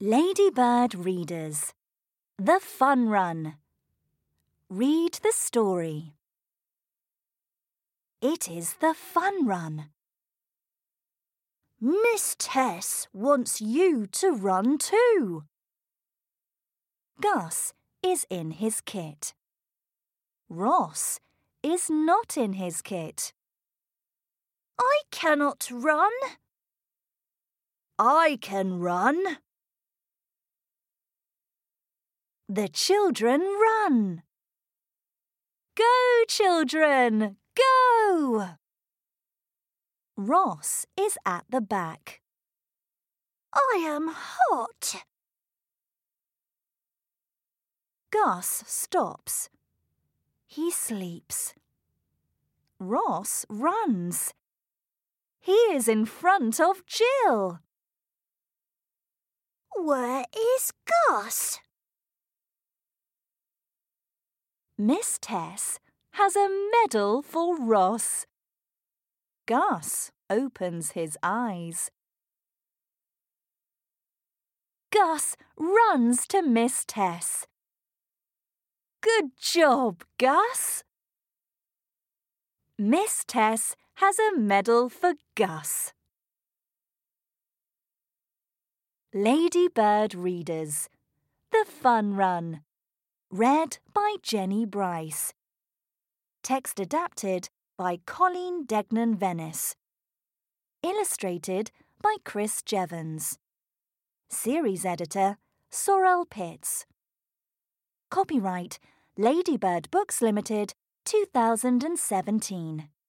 Ladybird Readers, The Fun Run. Read the story. It is the fun run. Miss Tess wants you to run too. Gus is in his kit. Ross is not in his kit. I cannot run. I can run. The children run. Go, children, go! Ross is at the back. I am hot. Gus stops. He sleeps. Ross runs. He is in front of Jill. Where is Gus? Miss Tess has a medal for Ross. Gus opens his eyes. Gus runs to Miss Tess. Good job, Gus! Miss Tess has a medal for Gus. Ladybird Readers, The Fun Run. Read by Jenny Bryce. Text adapted by Colleen Degnan-Venice. Illustrated by Chris Jevons. Series editor Sorrel Pitts. Copyright Ladybird Books Limited, 2017.